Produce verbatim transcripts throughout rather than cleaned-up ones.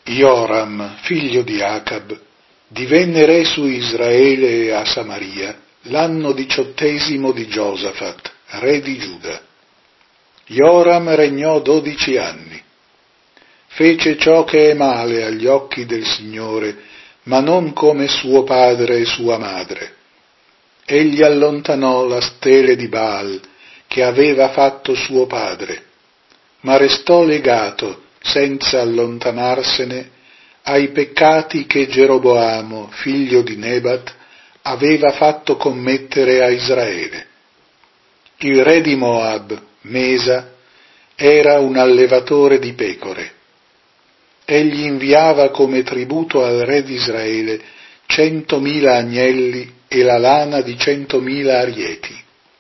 Joram, figlio di Acab, divenne re su Israele e a Samaria l'anno diciottesimo di Giosafat, re di Giuda. Joram regnò dodici anni. Fece ciò che è male agli occhi del Signore, ma non come suo padre e sua madre. Egli allontanò la stele di Baal che aveva fatto suo padre, ma restò legato, senza allontanarsene, ai peccati che Geroboamo, figlio di Nebat, aveva fatto commettere a Israele. Il re di Moab, Mesa, era un allevatore di pecore. Egli inviava come tributo al re di Israele centomila agnelli e la lana di centomila arieti.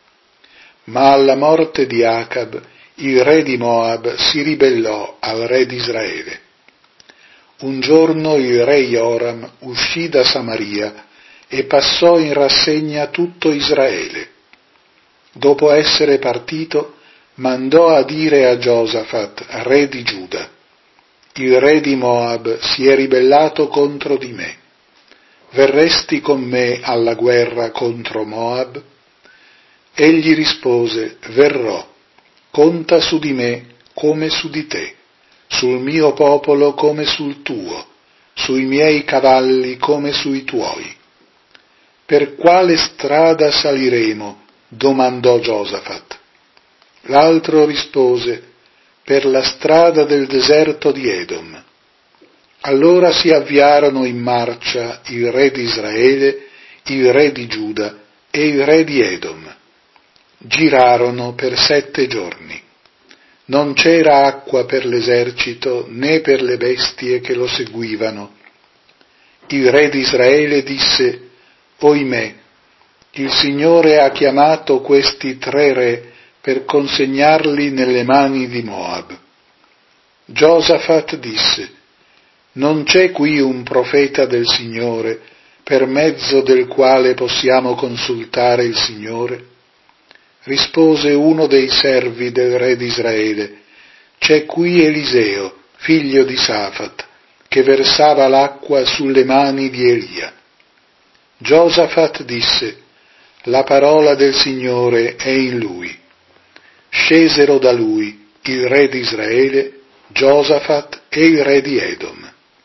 Ma alla morte di Acab, il re di Moab si ribellò al re di Israele. Un giorno il re Joram uscì da Samaria e passò in rassegna tutto Israele. Dopo essere partito, mandò a dire a Giosafat, re di Giuda: il re di Moab si è ribellato contro di me. Verresti con me alla guerra contro Moab? Egli rispose: verrò, conta su di me come su di te, sul mio popolo come sul tuo, sui miei cavalli come sui tuoi. Per quale strada saliremo? Domandò Giosafat. L'altro rispose: per la strada del deserto di Edom. Allora si avviarono in marcia il re di Israele, il re di Giuda e il re di Edom. Girarono per sette giorni. Non c'era acqua per l'esercito né per le bestie che lo seguivano. Il re di Israele disse: oimè, il Signore ha chiamato questi tre re per consegnarli nelle mani di Moab. Giosafat disse: non c'è qui un profeta del Signore per mezzo del quale possiamo consultare il Signore? Rispose uno dei servi del re di Israele: c'è qui Eliseo, figlio di Safat, che versava l'acqua sulle mani di Elia. Giosafat disse: la parola del Signore è in lui. Scesero da lui il re di Israele, Giosafat e il re di Edom.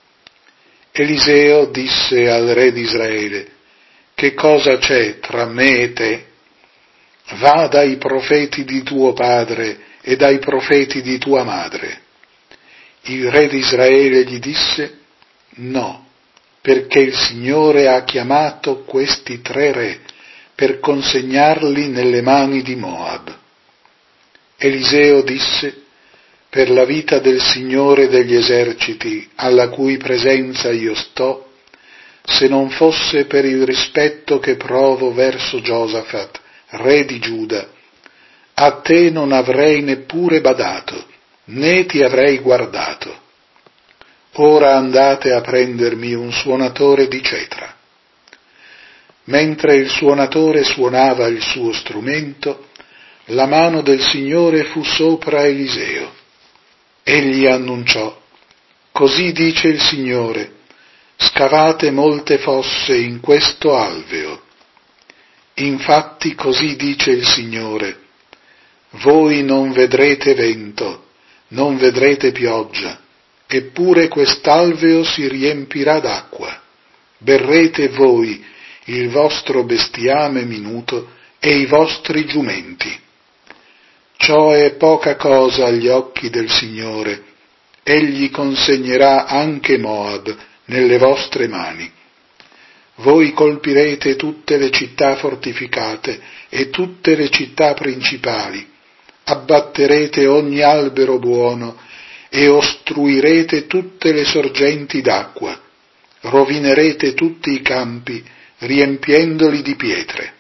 Eliseo disse al re di Israele: che cosa c'è tra me e te? Va dai profeti di tuo padre e dai profeti di tua madre. Il re di Israele gli disse: no, perché il Signore ha chiamato questi tre re per consegnarli nelle mani di Moab. Eliseo disse: per la vita del Signore degli eserciti, alla cui presenza io sto, se non fosse per il rispetto che provo verso Giosafat, re di Giuda, a te non avrei neppure badato, né ti avrei guardato. Ora andate a prendermi un suonatore di cetra. Mentre il suonatore suonava il suo strumento, la mano del Signore fu sopra Eliseo. Egli annunciò: così dice il Signore, scavate molte fosse in questo alveo. Infatti così dice il Signore: voi non vedrete vento, non vedrete pioggia, eppure quest'alveo si riempirà d'acqua. Berrete voi il vostro bestiame minuto e i vostri giumenti. Ciò è poca cosa agli occhi del Signore. Egli consegnerà anche Moab nelle vostre mani. Voi colpirete tutte le città fortificate e tutte le città principali, abbatterete ogni albero buono e ostruirete tutte le sorgenti d'acqua, rovinerete tutti i campi, riempiendoli di pietre.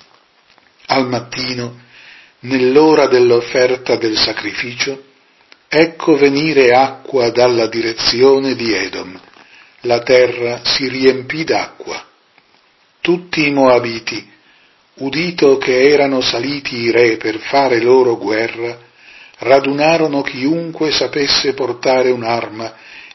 Al mattino, nell'ora dell'offerta del sacrificio, ecco venire acqua dalla direzione di Edom. La terra si riempì d'acqua. Tutti i Moabiti, udito che erano saliti i re per fare loro guerra, radunarono chiunque sapesse portare un'arma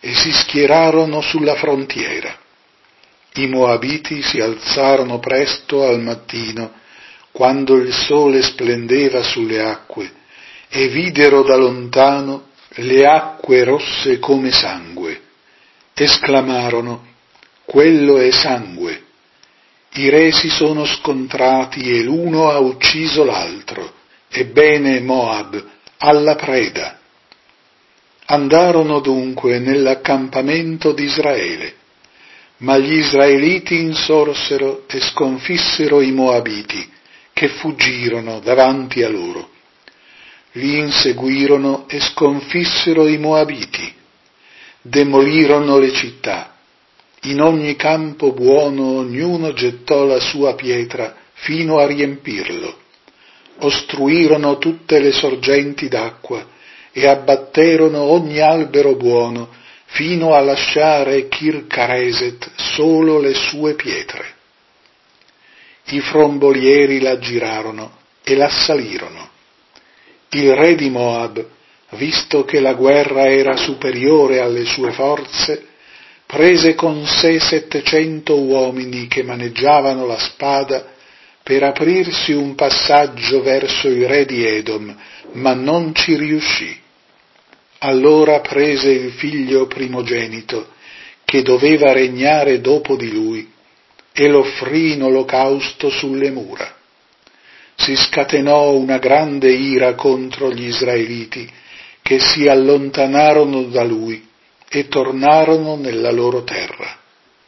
e si schierarono sulla frontiera. I Moabiti si alzarono presto al mattino, quando il sole splendeva sulle acque, e videro da lontano le acque rosse come sangue. Esclamarono: quello è sangue. I re si sono scontrati e l'uno ha ucciso l'altro. Ebbene Moab, alla preda. Andarono dunque nell'accampamento di Israele, ma gli israeliti insorsero e sconfissero i Moabiti, che fuggirono davanti a loro. Li inseguirono e sconfissero i Moabiti, demolirono le città. In ogni campo buono ognuno gettò la sua pietra fino a riempirlo. Ostruirono tutte le sorgenti d'acqua e abbatterono ogni albero buono fino a lasciare Kirkareset solo le sue pietre. I frombolieri la girarono e l'assalirono. Il re di Moab, visto che la guerra era superiore alle sue forze, prese con sé settecento uomini che maneggiavano la spada per aprirsi un passaggio verso il re di Edom, ma non ci riuscì. Allora prese il figlio primogenito, che doveva regnare dopo di lui, e l'offrì in olocausto sulle mura. Si scatenò una grande ira contro gli israeliti, che si allontanarono da lui e tornarono nella loro terra.